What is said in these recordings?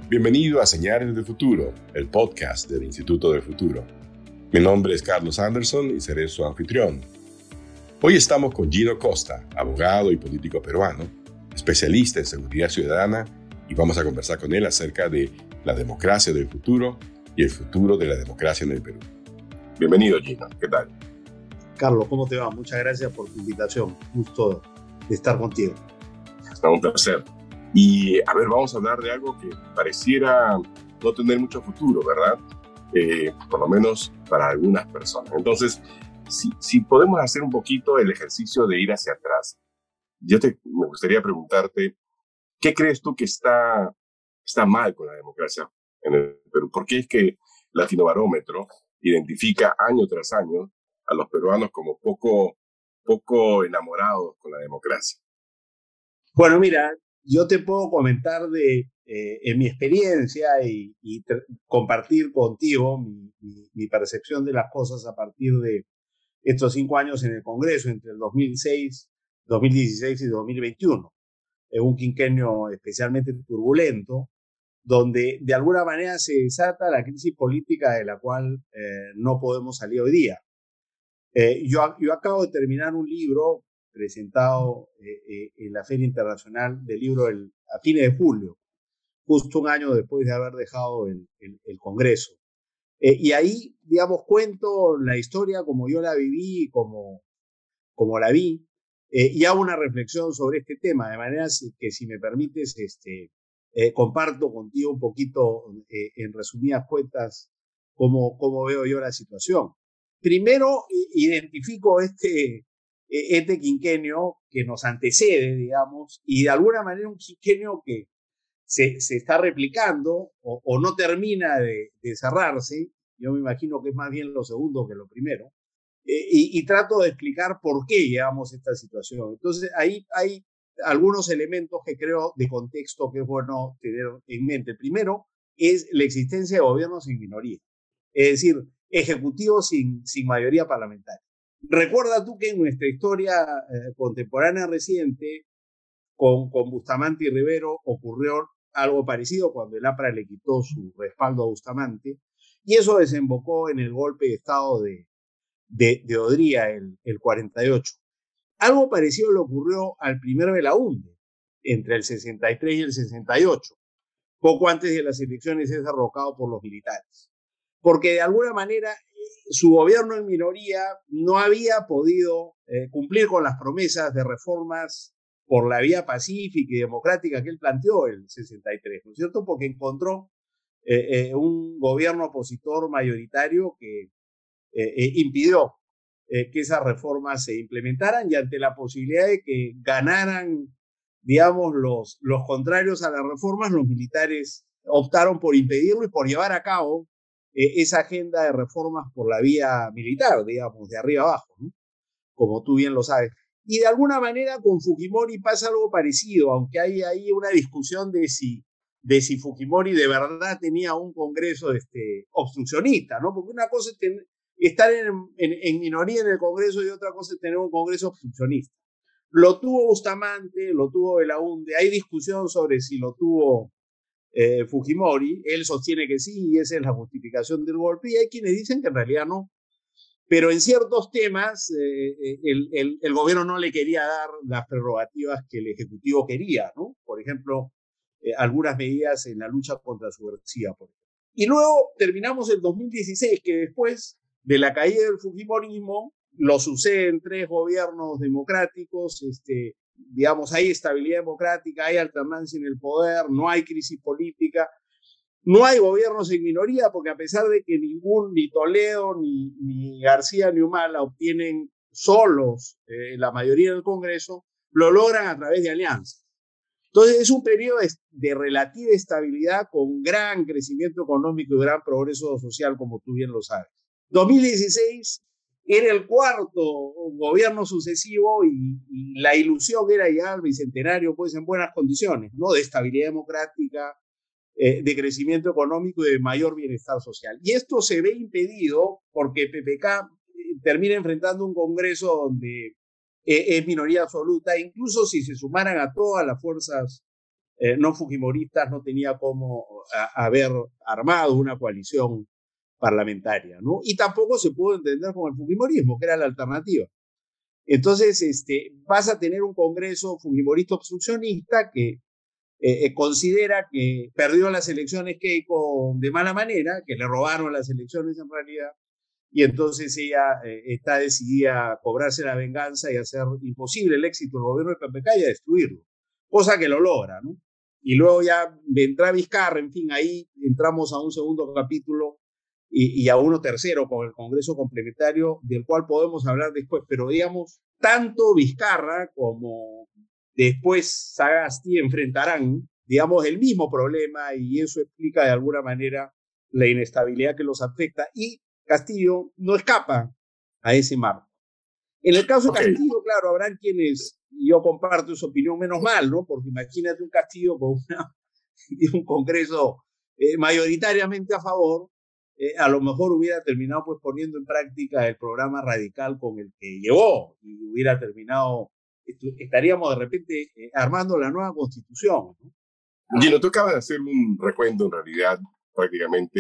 Bienvenido a Señales del Futuro, el podcast del Instituto del Futuro. Mi nombre es Carlos Anderson y seré su anfitrión. Hoy estamos con Gino Costa, abogado y político peruano, especialista en seguridad ciudadana, y vamos a conversar con él acerca de la democracia del futuro y el futuro de la democracia en el Perú. Bienvenido, Gino. ¿Qué tal? Carlos, ¿cómo te va? Muchas gracias por tu invitación. Gusto de estar contigo. Es un placer. Y a ver, vamos a hablar de algo que pareciera no tener mucho futuro, ¿verdad? Por lo menos para algunas personas. Entonces, si podemos hacer un poquito el ejercicio de ir hacia atrás, me gustaría preguntarte, ¿qué crees tú que está mal con la democracia en el Perú? ¿Por qué es que Latinobarómetro identifica año tras año a los peruanos como poco enamorados con la democracia? Bueno, mira, yo te puedo comentar en mi experiencia y compartir contigo mi percepción de las cosas a partir de estos 5 años en el Congreso, entre el 2016 y 2021. Un quinquenio especialmente turbulento, donde de alguna manera se desata la crisis política de la cual no podemos salir hoy día. Yo acabo de terminar un libro presentado en la Feria Internacional del Libro a fines de julio, justo un año después de haber dejado el Congreso. Y ahí, digamos, cuento la historia como yo la viví, como la vi, y hago una reflexión sobre este tema, de manera que, si me permites, comparto contigo un poquito, en resumidas cuentas, cómo veo yo la situación. Primero, identifico este quinquenio que nos antecede, digamos, y de alguna manera un quinquenio que se está replicando o no termina de cerrarse. Yo me imagino que es más bien lo segundo que lo primero. Y trato de explicar por qué llegamos a esta situación. Entonces, ahí hay algunos elementos que creo de contexto que es bueno tener en mente. El primero es la existencia de gobiernos en minoría, es decir, ejecutivos sin mayoría parlamentaria. Recuerda tú que en nuestra historia contemporánea reciente, con Bustamante y Rivero, ocurrió algo parecido cuando el APRA le quitó su respaldo a Bustamante, y eso desembocó en el golpe de Estado de Odría, el 48. Algo parecido le ocurrió al primer Belaúnde, entre el 63 y el 68. Poco antes de las elecciones es derrocado por los militares, porque de alguna manera su gobierno en minoría no había podido cumplir con las promesas de reformas por la vía pacífica y democrática que él planteó en el 63, ¿no es cierto? Porque encontró un gobierno opositor mayoritario que impidió que esas reformas se implementaran, y ante la posibilidad de que ganaran, digamos, los contrarios a las reformas, los militares optaron por impedirlo y por llevar a cabo esa agenda de reformas por la vía militar, digamos, de arriba abajo, ¿no? Como tú bien lo sabes. Y de alguna manera con Fujimori pasa algo parecido, aunque hay ahí una discusión de si Fujimori de verdad tenía un Congreso obstruccionista, ¿no? Porque una cosa es estar en minoría en el Congreso y otra cosa es tener un Congreso obstruccionista. Lo tuvo Bustamante, lo tuvo Belaúnde, hay discusión sobre si lo tuvo Fujimori. Él sostiene que sí, y esa es la justificación del golpe, y hay quienes dicen que en realidad no. Pero en ciertos temas el gobierno no le quería dar las prerrogativas que el Ejecutivo quería, ¿no? Por ejemplo, algunas medidas en la lucha contra subversiva, por ejemplo. Y luego terminamos el 2016, que después de la caída del Fujimorismo lo suceden 3 gobiernos democráticos, digamos, hay estabilidad democrática, hay alternancia en el poder, no hay crisis política. No hay gobiernos en minoría, porque a pesar de que ni Toledo, ni García, ni Humala obtienen solos la mayoría del Congreso, lo logran a través de alianzas. Entonces es un periodo de relativa estabilidad con gran crecimiento económico y gran progreso social, como tú bien lo sabes. 2016 era el 4º gobierno sucesivo y la ilusión era llegar al bicentenario pues en buenas condiciones, ¿no? De estabilidad democrática, de crecimiento económico y de mayor bienestar social. Y esto se ve impedido porque PPK termina enfrentando un Congreso donde es minoría absoluta. Incluso si se sumaran a todas las fuerzas no fujimoristas no tenía cómo haber armado una coalición parlamentaria, ¿no? Y tampoco se pudo entender con el fujimorismo, que era la alternativa. Entonces, vas a tener un Congreso fujimorista obstruccionista que considera que perdió las elecciones Keiko de mala manera, que le robaron las elecciones en realidad, y entonces ella está decidida a cobrarse la venganza y hacer imposible el éxito del gobierno de PPK y a destruirlo, cosa que lo logra, ¿no? Y luego ya vendrá Vizcarra, en fin, ahí entramos a un segundo capítulo y a uno tercero con el Congreso complementario, del cual podemos hablar después, pero digamos, tanto Vizcarra como después Sagasti enfrentarán, digamos, el mismo problema y eso explica de alguna manera la inestabilidad que los afecta y Castillo no escapa a ese marco. En el caso de Castillo, claro, habrán quienes, y yo comparto su opinión, menos mal, ¿no? Porque imagínate un Castillo con un Congreso mayoritariamente a favor, a lo mejor hubiera terminado pues poniendo en práctica el programa radical con el que llegó y hubiera terminado, estaríamos de repente armando la nueva constitución, ¿no? Gino, tú acabas de hacer un recuento en realidad prácticamente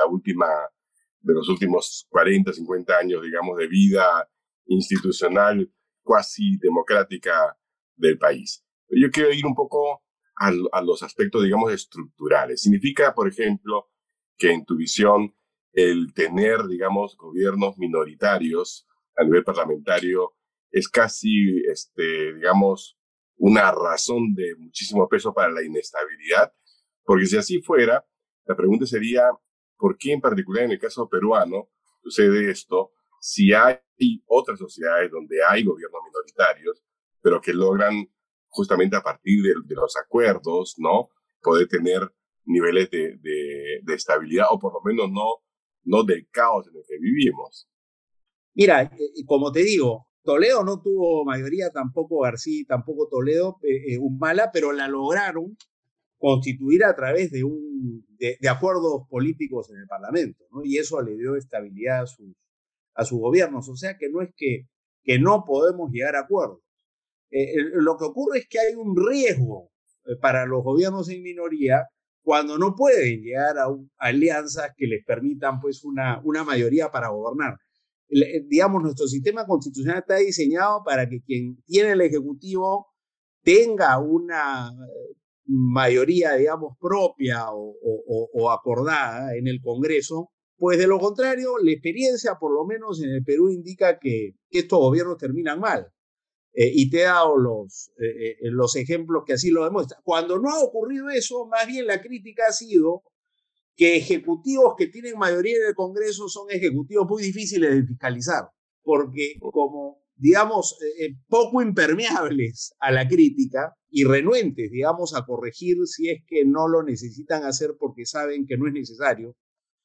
de los últimos 40, 50 años, digamos, de vida institucional cuasi democrática del país. Yo quiero ir un poco a los aspectos, digamos, estructurales. Significa, por ejemplo, que en tu visión el tener, digamos, gobiernos minoritarios a nivel parlamentario es casi, digamos, una razón de muchísimo peso para la inestabilidad, porque si así fuera, la pregunta sería, ¿por qué en particular en el caso peruano sucede esto si hay otras sociedades donde hay gobiernos minoritarios, pero que logran justamente a partir de los acuerdos, ¿no?, poder tener niveles de estabilidad o por lo menos no del caos en el que vivimos? Mira, como te digo, Toledo no tuvo mayoría, tampoco García, tampoco Toledo, Humala, pero la lograron constituir a través de acuerdos políticos en el Parlamento, ¿no? Y eso le dio estabilidad a sus gobiernos. O sea que no es que no podemos llegar a acuerdos. Lo que ocurre es que hay un riesgo para los gobiernos en minoría cuando no pueden llegar a alianzas que les permitan pues una mayoría para gobernar. Digamos, nuestro sistema constitucional está diseñado para que quien tiene el Ejecutivo tenga una mayoría, digamos, propia o acordada en el Congreso, pues de lo contrario, la experiencia, por lo menos en el Perú, indica que estos gobiernos terminan mal. Y te he dado los ejemplos que así lo demuestran. Cuando no ha ocurrido eso, más bien la crítica ha sido que ejecutivos que tienen mayoría en el Congreso son ejecutivos muy difíciles de fiscalizar, porque como, digamos, poco impermeables a la crítica y renuentes, digamos, a corregir si es que no lo necesitan hacer porque saben que no es necesario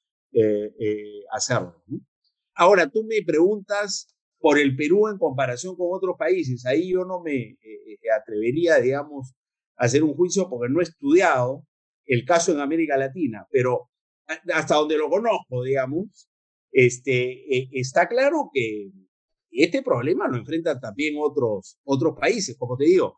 hacerlo, ¿no? Ahora, tú me preguntas por el Perú en comparación con otros países. Ahí yo no me atrevería, digamos, a hacer un juicio porque no he estudiado el caso en América Latina, pero hasta donde lo conozco, digamos, está claro que este problema lo enfrentan también otros países. Como te digo,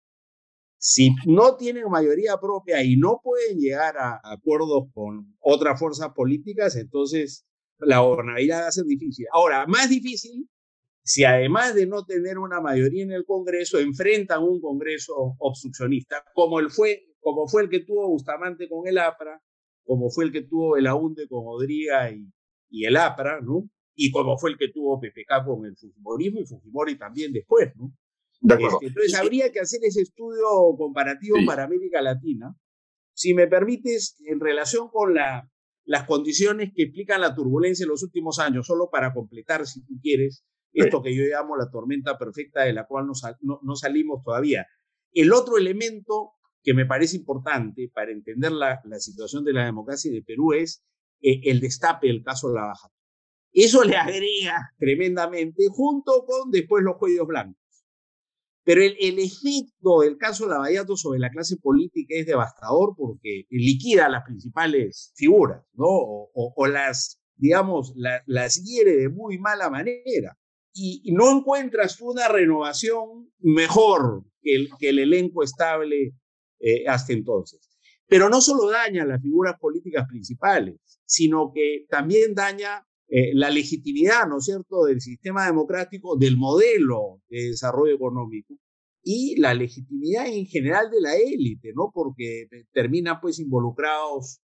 si no tienen mayoría propia y no pueden llegar a acuerdos con otras fuerzas políticas, entonces la gobernabilidad va a ser difícil. Ahora, más difícil si además de no tener una mayoría en el Congreso, enfrentan un Congreso obstruccionista, como fue el que tuvo Bustamante con el APRA, como fue el que tuvo el AUNDE con Odría y el APRA, ¿no? Y como fue el que tuvo PPK con el Fujimorismo y Fujimori también después, ¿no? De acuerdo. Entonces habría que hacer ese estudio comparativo para América Latina. Si me permites, en relación con las condiciones que explican la turbulencia en los últimos años, solo para completar, si tú quieres, esto que yo llamo la tormenta perfecta de la cual no salimos todavía. El otro elemento que me parece importante para entender la situación de la democracia de Perú es el destape del caso Lava Jato. Eso le agrega tremendamente, junto con después los cuellos blancos. Pero el efecto del caso Lava Jato sobre la clase política es devastador porque liquida a las principales figuras, ¿no? O las, digamos, las hiere de muy mala manera. Y no encuentras una renovación mejor que el elenco estable hasta entonces. Pero no solo daña las figuras políticas principales, sino que también daña la legitimidad, ¿no es cierto?, del sistema democrático, del modelo de desarrollo económico y la legitimidad en general de la élite, ¿no? Porque terminan pues involucrados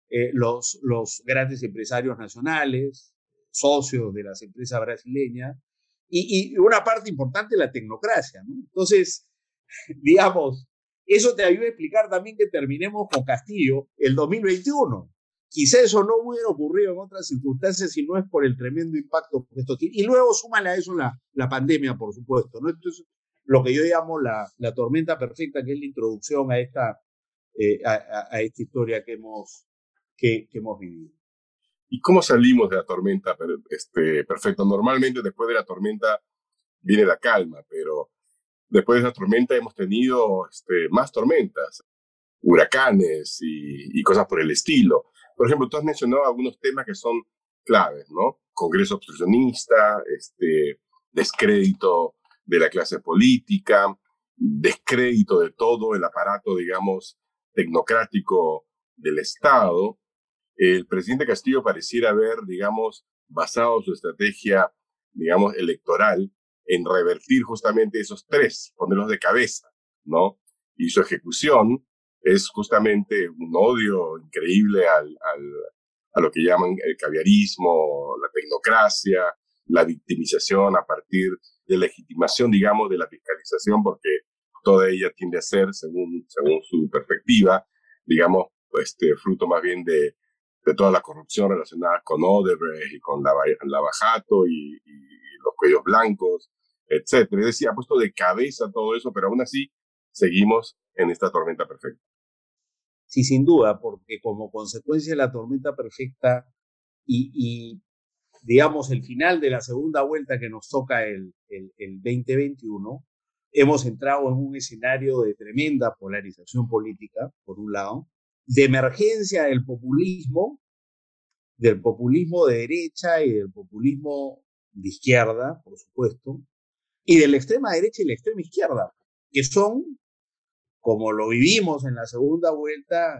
los grandes empresarios nacionales, socios de las empresas brasileñas y una parte importante la tecnocracia, ¿no? Entonces, digamos, eso te ayuda a explicar también que terminemos con Castillo el 2021. Quizá eso no hubiera ocurrido en otras circunstancias si no es por el tremendo impacto que esto tiene. Y luego súmale a eso la pandemia, por supuesto, ¿no? Esto es lo que yo llamo la tormenta perfecta, que es la introducción a esta historia que hemos vivido. ¿Y cómo salimos de la tormenta perfecta? Normalmente después de la tormenta viene la calma, pero después de esa tormenta hemos tenido más tormentas, huracanes y cosas por el estilo. Por ejemplo, tú has mencionado algunos temas que son claves, ¿no? Congreso obstruccionista, descrédito de la clase política, descrédito de todo el aparato, digamos, tecnocrático del Estado. El presidente Castillo pareciera haber, digamos, basado su estrategia, digamos, electoral en revertir justamente esos tres, ponerlos de cabeza, ¿no? Y su ejecución es justamente un odio increíble a lo que llaman el caviarismo, la tecnocracia, la victimización a partir de legitimación, digamos, de la fiscalización, porque toda ella tiende a ser, según su perspectiva, digamos, fruto más bien de toda la corrupción relacionada con Odebrecht y con Lavajato y los cuellos blancos, etcétera. Es decir, ha puesto de cabeza todo eso, pero aún así seguimos en esta tormenta perfecta. Sí, sin duda, porque como consecuencia de la tormenta perfecta y digamos, el final de la segunda vuelta que nos toca el 2021, hemos entrado en un escenario de tremenda polarización política, por un lado, de emergencia del populismo de derecha y del populismo de izquierda, por supuesto, y de la extrema derecha y la extrema izquierda, que son, como lo vivimos en la segunda vuelta,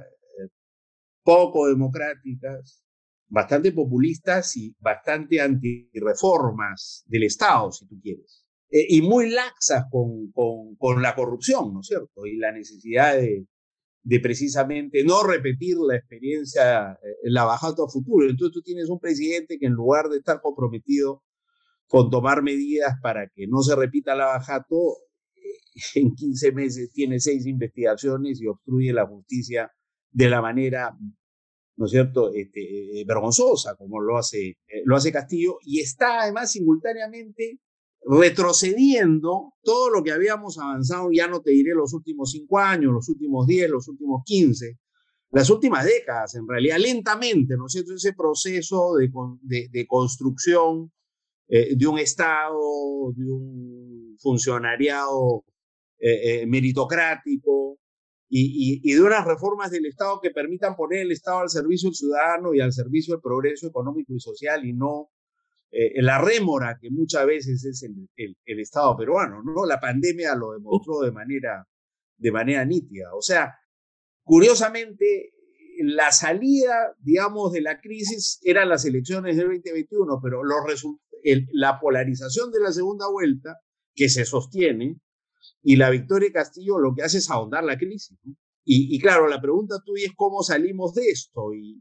poco democráticas, bastante populistas y bastante antirreformas del Estado, si tú quieres, y muy laxas con la corrupción, ¿no es cierto? Y la necesidad de precisamente no repetir la experiencia Lavajato a futuro. Entonces tú tienes un presidente que en lugar de estar comprometido con tomar medidas para que no se repita Lavajato, en 15 meses tiene 6 investigaciones y obstruye la justicia de la manera, ¿no es cierto?, vergonzosa, como lo hace Castillo, y está además simultáneamente retrocediendo todo lo que habíamos avanzado, ya no te diré los últimos 5 años, los últimos 10, los últimos 15, las últimas décadas, en realidad, lentamente, ¿no es cierto?, ese proceso de construcción de un Estado, de un funcionariado meritocrático, y de unas reformas del Estado que permitan poner el Estado al servicio del ciudadano y al servicio del progreso económico y social, y no la rémora que muchas veces es el Estado peruano, ¿no? La pandemia lo demostró de manera nítida. O sea, curiosamente, la salida, digamos, de la crisis eran las elecciones del 2021, pero la polarización de la segunda vuelta, que se sostiene, y la victoria de Castillo lo que hace es ahondar la crisis, ¿no? Y claro, la pregunta tuya es cómo salimos de esto. Y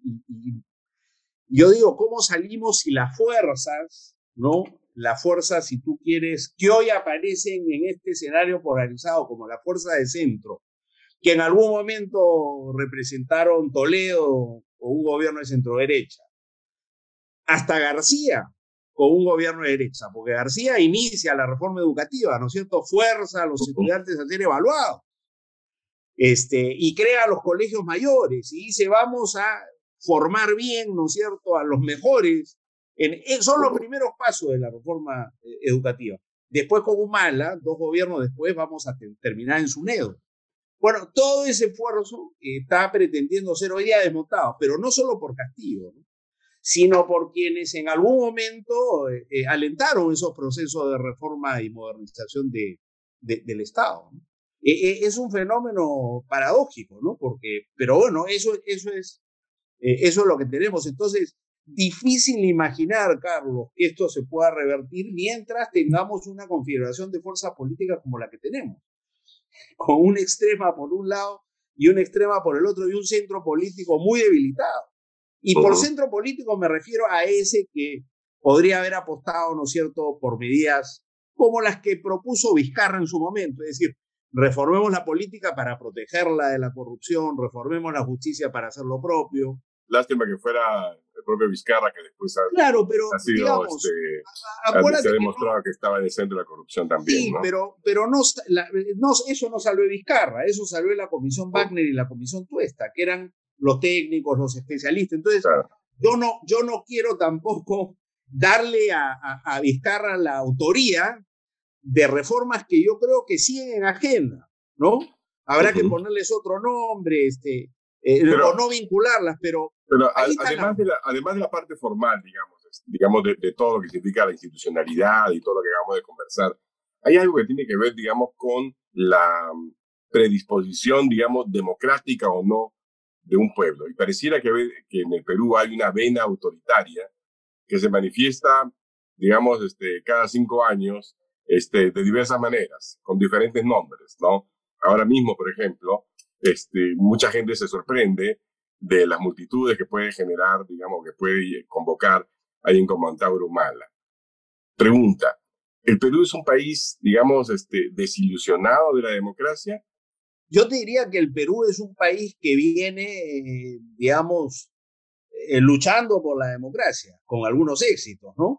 yo digo, ¿cómo salimos si las fuerzas, ¿no? Las fuerzas, si tú quieres, que hoy aparecen en este escenario polarizado, como la fuerza de centro, que en algún momento representaron Toledo o un gobierno de centro-derecha, hasta García con un gobierno de derecha, porque García inicia la reforma educativa, ¿no es cierto?, fuerza a los estudiantes a ser evaluados, y crea los colegios mayores, y dice, vamos a formar bien, ¿no es cierto?, a los mejores. Son los primeros pasos de la reforma educativa. Después, con Humala, 2 gobiernos después, vamos a terminar en SUNEDO. Bueno, todo ese esfuerzo está pretendiendo ser hoy día desmontado, pero no solo por Castillo, ¿no?, sino por quienes en algún momento alentaron esos procesos de reforma y modernización del Estado, ¿no? Es un fenómeno paradójico, ¿no? Pero bueno, eso es lo que tenemos. Entonces, difícil imaginar, Carlos, que esto se pueda revertir mientras tengamos una configuración de fuerzas políticas como la que tenemos, con una extrema por un lado y una extrema por el otro, y un centro político muy debilitado. Y por centro político me refiero a ese que podría haber apostado, ¿no es cierto?, por medidas como las que propuso Vizcarra en su momento, es decir, reformemos la política para protegerla de la corrupción, reformemos la justicia para hacer lo propio. Lástima que fuera el propio Vizcarra que después claro, pero ha sido, digamos, se ha demostrado que estaba en el centro de la corrupción también. Sí, ¿no? pero eso no salvó Vizcarra, eso salvó la Comisión Wagner y la Comisión Tuesta, que eran los técnicos, los especialistas. Entonces, claro, yo no quiero tampoco darle a Vizcarra la autoría de reformas que yo creo que siguen en agenda, ¿no? Habrá que ponerles otro nombre, o no vincularlas, pero además de la parte formal, digamos de todo lo que significa la institucionalidad y todo lo que acabamos de conversar, hay algo que tiene que ver, digamos, con la predisposición, digamos, democrática o no de un pueblo. Y pareciera que en el Perú hay una vena autoritaria que se manifiesta, digamos, cada 5 años, de diversas maneras, con diferentes nombres, ¿no? Ahora mismo, por ejemplo, mucha gente se sorprende de las multitudes que puede generar, digamos, que puede convocar alguien como Antauro Humala. Pregunta, ¿el Perú es un país, digamos, desilusionado de la democracia? Yo te diría que el Perú es un país que viene, digamos, luchando por la democracia, con algunos éxitos, ¿no?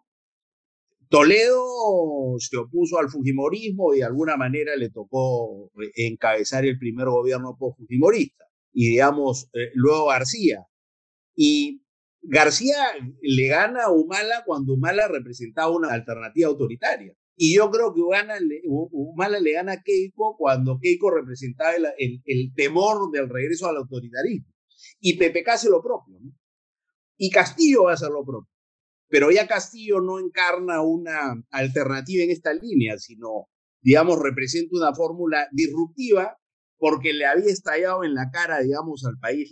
Toledo se opuso al fujimorismo y de alguna manera le tocó encabezar el primer gobierno post-fujimorista. Y digamos, luego García. Y García le gana a Humala cuando Humala representaba una alternativa autoritaria. Y yo creo que Humala le gana a Keiko cuando Keiko representaba el temor del regreso al autoritarismo. Y PPK hace lo propio, ¿no? Y Castillo va a hacer lo propio. Pero ya Castillo no encarna una alternativa en esta línea, sino, digamos, representa una fórmula disruptiva porque le había estallado en la cara, digamos, al país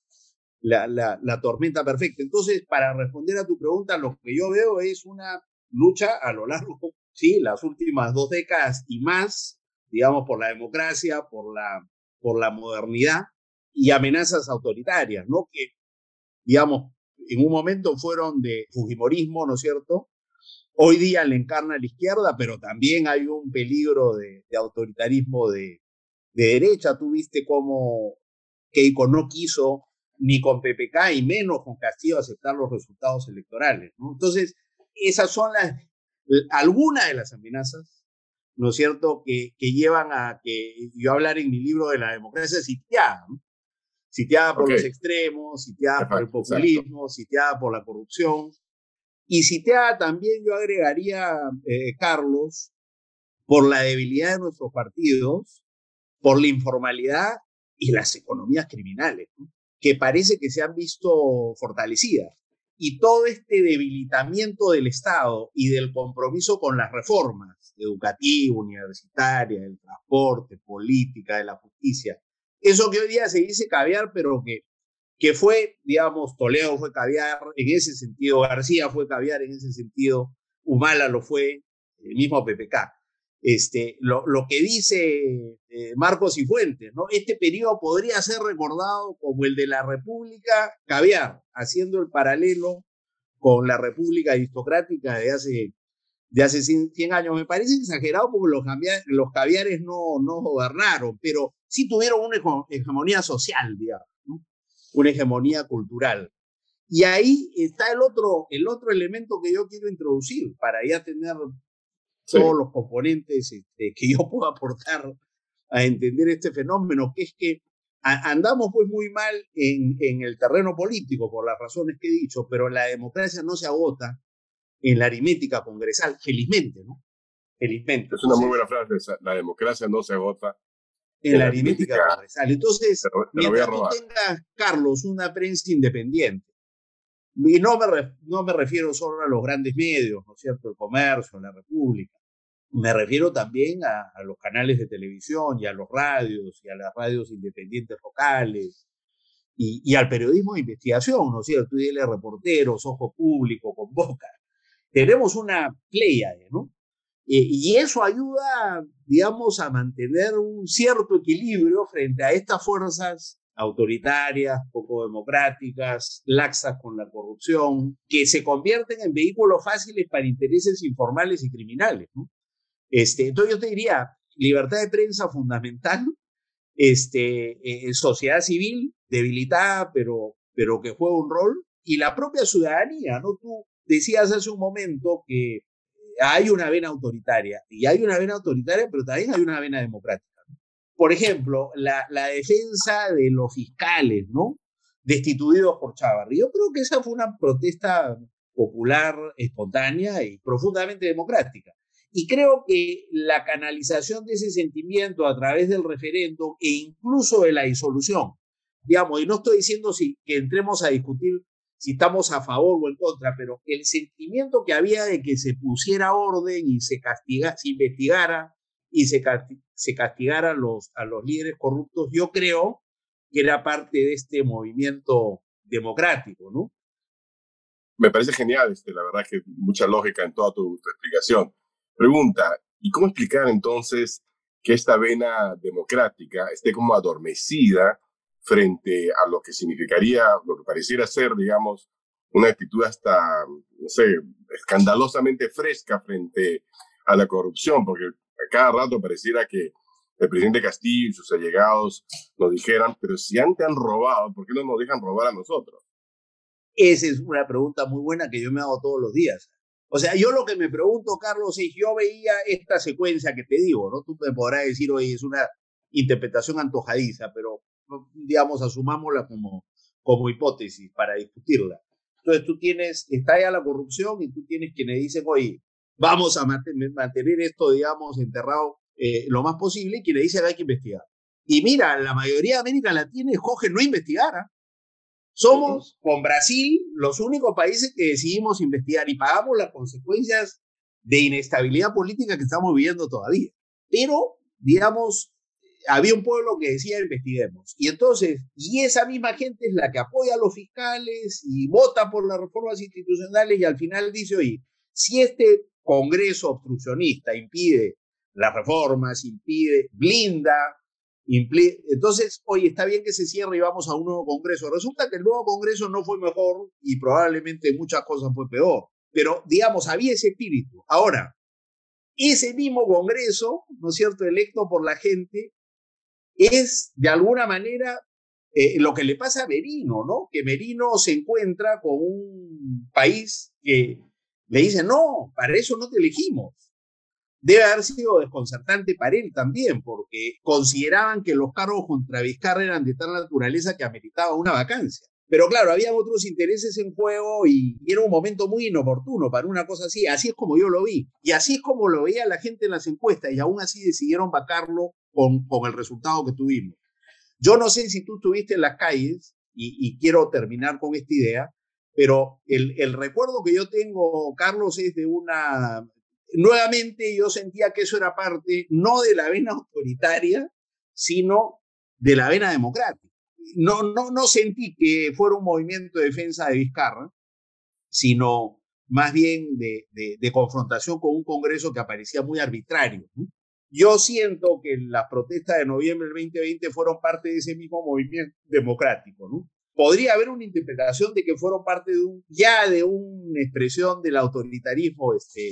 la tormenta perfecta. Entonces, para responder a tu pregunta, lo que yo veo es una lucha a lo largo, sí, las últimas 2 décadas y más, digamos, por la democracia, por la modernidad y amenazas autoritarias, ¿no? Que, digamos, en un momento fueron de fujimorismo, ¿no es cierto? Hoy día le encarna a la izquierda, pero también hay un peligro de autoritarismo de derecha. Tú viste cómo Keiko no quiso ni con PPK y menos con Castillo aceptar los resultados electorales, ¿no? Entonces, esas son algunas de las amenazas, ¿no es cierto?, que llevan a que yo hablar en mi libro de la democracia sitiada, ¿no? Sitiada por los extremos, sitiada por el populismo, sitiada por la corrupción, y sitiada también, yo agregaría, Carlos, por la debilidad de nuestros partidos, por la informalidad y las economías criminales, ¿no?, que parece que se han visto fortalecidas. Y todo este debilitamiento del Estado y del compromiso con las reformas educativa, universitaria, del transporte, política, de la justicia, eso que hoy día se dice caviar, pero que fue, digamos, Toledo fue caviar en ese sentido, García fue caviar en ese sentido, Humala lo fue, el mismo PPK. Lo que dice Marcos y Fuentes, ¿no? Este periodo podría ser recordado como el de la República caviar, haciendo el paralelo con la República aristocrática de hace 100 años. Me parece exagerado porque los caviares no gobernaron, pero sí tuvieron una hegemonía social, digamos, ¿no? Una hegemonía cultural. Y ahí está el otro elemento que yo quiero introducir para ya tener todos los componentes que yo puedo aportar a entender este fenómeno, que es que andamos pues muy mal en el terreno político por las razones que he dicho, pero la democracia no se agota en la aritmética congresal, felizmente, ¿no? Felizmente. Es una muy buena frase, la democracia no se agota en la aritmética congresal. Entonces, mientras tú tengas, Carlos, una prensa independiente, y no me refiero solo a los grandes medios, ¿no es cierto?, el Comercio, la República, Me refiero también a los canales de televisión y a los radios y a las radios independientes locales y al periodismo de investigación, ¿no es cierto? Y de reporteros, Ojo Público, Convoca. Tenemos una pléyade, ¿no? Y eso ayuda, digamos, a mantener un cierto equilibrio frente a estas fuerzas autoritarias, poco democráticas, laxas con la corrupción, que se convierten en vehículos fáciles para intereses informales y criminales, ¿no? Entonces yo te diría, libertad de prensa fundamental, sociedad civil debilitada, pero que juega un rol, y la propia ciudadanía, ¿no? Tú decías hace un momento que hay una vena autoritaria, y hay una vena autoritaria, pero también hay una vena democrática. Por ejemplo, la defensa de los fiscales, ¿no? Destituidos por Chávarri. Yo creo que esa fue una protesta popular, espontánea y profundamente democrática. Y creo que la canalización de ese sentimiento a través del referéndum e incluso de la disolución, digamos, y no estoy diciendo que entremos a discutir si estamos a favor o en contra, pero el sentimiento que había de que se pusiera orden y se investigara y se castigara a los líderes corruptos, yo creo que era parte de este movimiento democrático, ¿no? Me parece genial, la verdad que mucha lógica en toda tu explicación. Pregunta, ¿y cómo explicar entonces que esta vena democrática esté como adormecida frente a lo que significaría, lo que pareciera ser, digamos, una actitud hasta, no sé, escandalosamente fresca frente a la corrupción? Porque a cada rato pareciera que el presidente Castillo y sus allegados nos dijeran, pero si antes han robado, ¿por qué no nos dejan robar a nosotros? Esa es una pregunta muy buena que yo me hago todos los días. O sea, yo lo que me pregunto, Carlos, es, yo veía esta secuencia que te digo, ¿no? Tú me podrás decir, oye, es una interpretación antojadiza, pero, digamos, asumámosla como hipótesis para discutirla. Entonces tú está ya la corrupción y tú tienes quienes dicen, oye, vamos a mantener esto, digamos, enterrado lo más posible, y quienes dicen hay que investigar. Y mira, la mayoría de América Latina escoge no investigar, ¿eh? Somos, con Brasil, los únicos países que decidimos investigar y pagamos las consecuencias de inestabilidad política que estamos viviendo todavía. Pero, digamos, había un pueblo que decía investiguemos. Y entonces, y esa misma gente es la que apoya a los fiscales y vota por las reformas institucionales y al final dice, oye, si este Congreso obstruccionista impide las reformas, blinda, entonces, oye, está bien que se cierre y vamos a un nuevo Congreso. Resulta que el nuevo Congreso no fue mejor y probablemente muchas cosas fue peor. Pero, digamos, había ese espíritu. Ahora, ese mismo Congreso, ¿no es cierto?, electo por la gente, es de alguna manera lo que le pasa a Merino, ¿no? Que Merino se encuentra con un país que le dice, no, para eso no te elegimos. Debe haber sido desconcertante para él también, porque consideraban que los cargos contra Vizcarra eran de tal naturaleza que ameritaba una vacancia. Pero claro, había otros intereses en juego y era un momento muy inoportuno para una cosa así. Así es como yo lo vi. Y así es como lo veía la gente en las encuestas y aún así decidieron vacarlo con el resultado que tuvimos. Yo no sé si tú estuviste en las calles y quiero terminar con esta idea, pero el recuerdo que yo tengo, Carlos, es de una... Nuevamente yo sentía que eso era parte no de la vena autoritaria, sino de la vena democrática. No sentí que fuera un movimiento de defensa de Vizcarra, sino más bien de confrontación con un Congreso que aparecía muy arbitrario, ¿no? Yo siento que las protestas de noviembre del 2020 fueron parte de ese mismo movimiento democrático, ¿no? Podría haber una interpretación de que fueron parte de una expresión del autoritarismo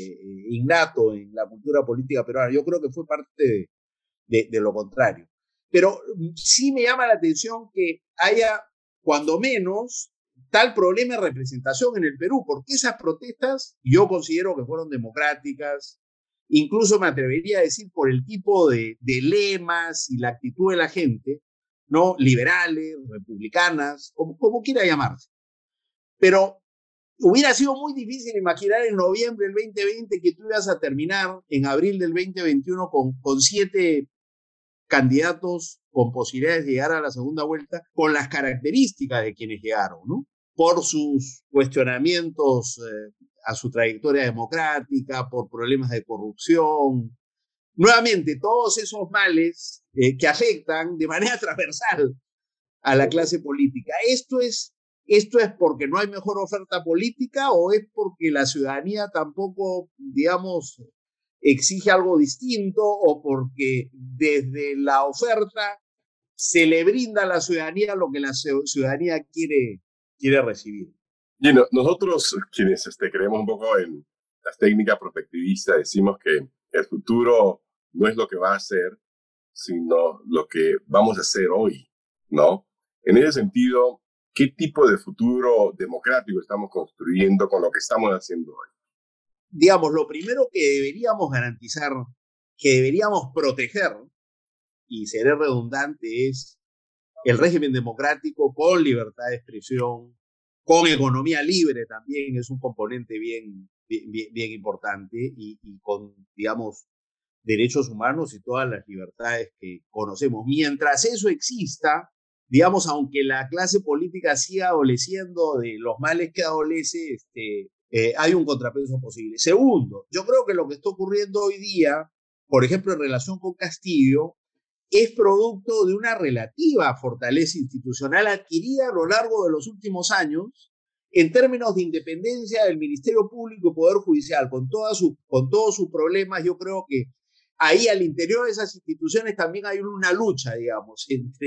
innato en la cultura política peruana. Yo creo que fue parte de lo contrario. Pero sí me llama la atención que haya, cuando menos, tal problema de representación en el Perú, porque esas protestas yo considero que fueron democráticas, incluso me atrevería a decir por el tipo de lemas y la actitud de la gente, ¿no? Liberales, republicanas, como quiera llamarse. Pero hubiera sido muy difícil imaginar en noviembre del 2020 que tú ibas a terminar en abril del 2021 con 7 candidatos con posibilidades de llegar a la segunda vuelta, con las características de quienes llegaron, ¿no? Por sus cuestionamientos a su trayectoria democrática, por problemas de corrupción. Nuevamente, todos esos males que afectan de manera transversal a la clase política. ¿Esto es porque no hay mejor oferta política o es porque la ciudadanía tampoco, digamos, exige algo distinto o porque desde la oferta se le brinda a la ciudadanía lo que la ciudadanía quiere recibir? Y nosotros, quienes creemos un poco en las técnicas prospectivistas, decimos que el futuro no es lo que va a ser, sino lo que vamos a hacer hoy, ¿no? En ese sentido, ¿qué tipo de futuro democrático estamos construyendo con lo que estamos haciendo hoy? Digamos, lo primero que deberíamos garantizar, que deberíamos proteger, y seré redundante, es el régimen democrático con libertad de expresión, con economía libre también, es un componente bien importante, y con, digamos, derechos humanos y todas las libertades que conocemos. Mientras eso exista, digamos, aunque la clase política siga adoleciendo de los males que adolece, hay un contrapeso posible. Segundo, yo creo que lo que está ocurriendo hoy día, por ejemplo, en relación con Castillo, es producto de una relativa fortaleza institucional adquirida a lo largo de los últimos años en términos de independencia del Ministerio Público y Poder Judicial, con todos sus problemas. Yo creo que ahí al interior de esas instituciones también hay una lucha, digamos,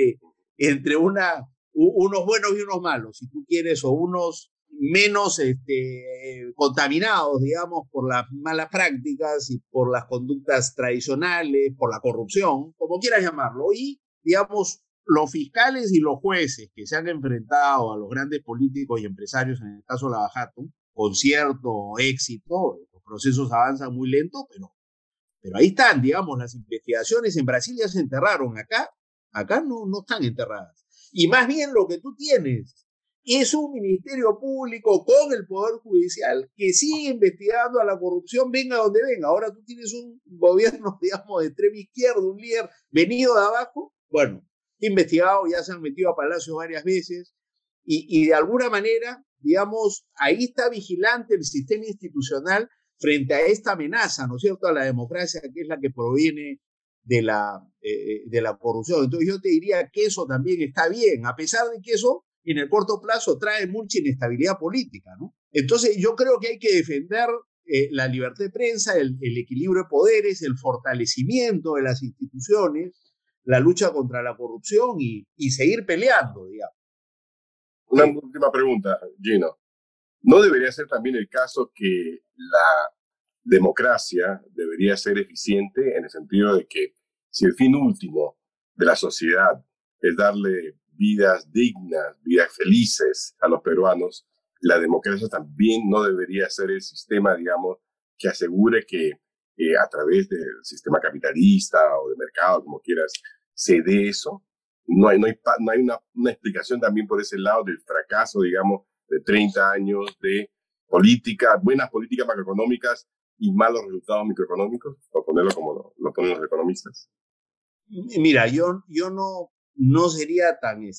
entre unos buenos y unos malos, si tú quieres, o unos menos contaminados, digamos, por las malas prácticas y por las conductas tradicionales, por la corrupción, como quieras llamarlo. Y, digamos, los fiscales y los jueces que se han enfrentado a los grandes políticos y empresarios, en el caso de Lava Jato, con cierto éxito, los procesos avanzan muy lento, pero ahí están, digamos, las investigaciones. En Brasil ya se enterraron, acá no están enterradas. Y más bien lo que tú tienes es un ministerio público con el Poder Judicial que sigue investigando a la corrupción, venga donde venga. Ahora tú tienes un gobierno, digamos, de extrema izquierda, un líder venido de abajo, bueno, investigado, ya se han metido a Palacio varias veces, y de alguna manera, digamos, ahí está vigilante el sistema institucional frente a esta amenaza, ¿no es cierto?, a la democracia, que es la que proviene de la corrupción. Entonces yo te diría que eso también está bien, a pesar de que eso en el corto plazo trae mucha inestabilidad política, ¿no? Entonces yo creo que hay que defender la libertad de prensa, el equilibrio de poderes, el fortalecimiento de las instituciones, la lucha contra la corrupción y seguir peleando, digamos. Una última pregunta, Gino. ¿No debería ser también el caso que la democracia debería ser eficiente en el sentido de que si el fin último de la sociedad es darle vidas dignas, vidas felices a los peruanos, la democracia también no debería ser el sistema, digamos, que asegure que a través del sistema capitalista o de mercado, como quieras, se dé eso? No hay una explicación también por ese lado del fracaso, digamos, de 30 años de buenas políticas macroeconómicas y malos resultados microeconómicos, por ponerlo como lo ponen los economistas. Mira, yo no sería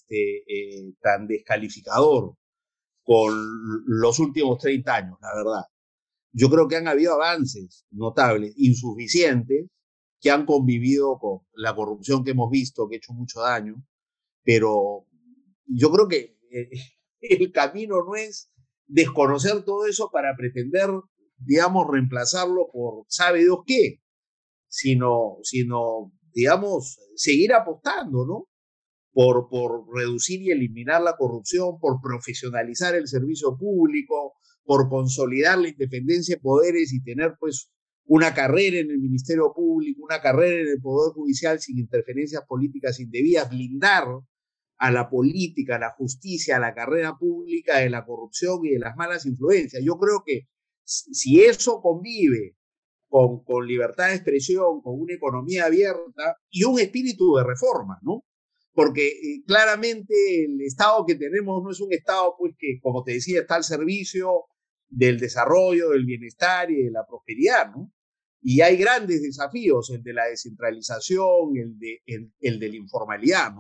tan descalificador con los últimos 30 años, la verdad. Yo creo que han habido avances notables, insuficientes, que han convivido con la corrupción que hemos visto, que ha hecho mucho daño, pero yo creo que el camino no es desconocer todo eso para pretender, digamos, reemplazarlo por sabe Dios qué, sino digamos, seguir apostando, ¿no? Por reducir y eliminar la corrupción, por profesionalizar el servicio público, por consolidar la independencia de poderes y tener, pues, una carrera en el Ministerio Público, una carrera en el Poder Judicial sin interferencias políticas indebidas, blindar a la política, a la justicia, a la carrera pública de la corrupción y de las malas influencias. Yo creo que si eso convive con libertad de expresión, con una economía abierta y un espíritu de reforma, ¿no? Porque claramente el Estado que tenemos no es un Estado, pues, que, como te decía, está al servicio del desarrollo, del bienestar y de la prosperidad, ¿no? Y hay grandes desafíos, el de la descentralización, el de la informalidad, ¿no?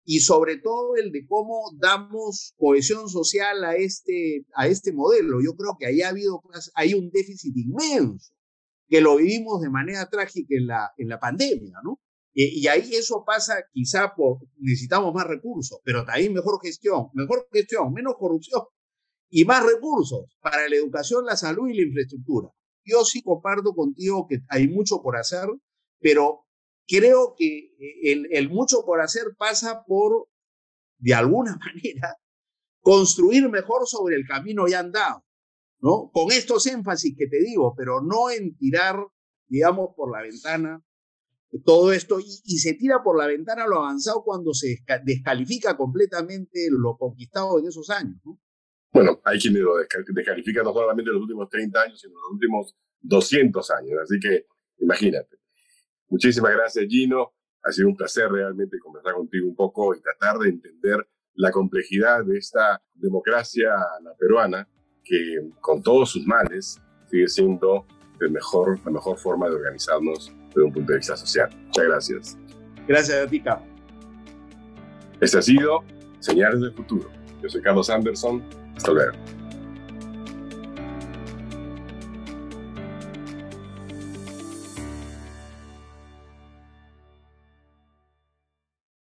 y sobre todo el de cómo damos cohesión social a este modelo. Yo creo que ahí hay un déficit inmenso, que lo vivimos de manera trágica en la pandemia, ¿no? Y ahí eso pasa quizá necesitamos más recursos, pero también mejor gestión, menos corrupción y más recursos para la educación, la salud y la infraestructura. Yo sí comparto contigo que hay mucho por hacer, pero creo que el mucho por hacer pasa por, de alguna manera, construir mejor sobre el camino ya andado, ¿no? Con estos énfasis que te digo, pero no en tirar, digamos, por la ventana todo esto, y se tira por la ventana lo avanzado cuando se descalifica completamente lo conquistado en esos años, ¿no? Bueno, hay quienes lo descalifican no solamente los últimos 30 años, sino los últimos 200 años. Así que, imagínate. Muchísimas gracias, Gino. Ha sido un placer realmente conversar contigo un poco y tratar de entender la complejidad de esta democracia la peruana, que con todos sus males sigue siendo la mejor forma de organizarnos desde un punto de vista social. Muchas gracias. Gracias a ti, Carlos. Este ha sido Señales del Futuro. Yo soy Carlos Anderson. Hasta luego.